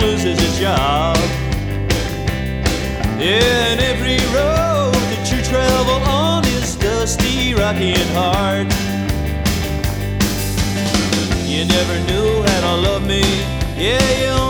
loses his job. Yeah, and every road that you travel on is dusty, rocky, and hard. You never knew how to love me, yeah, you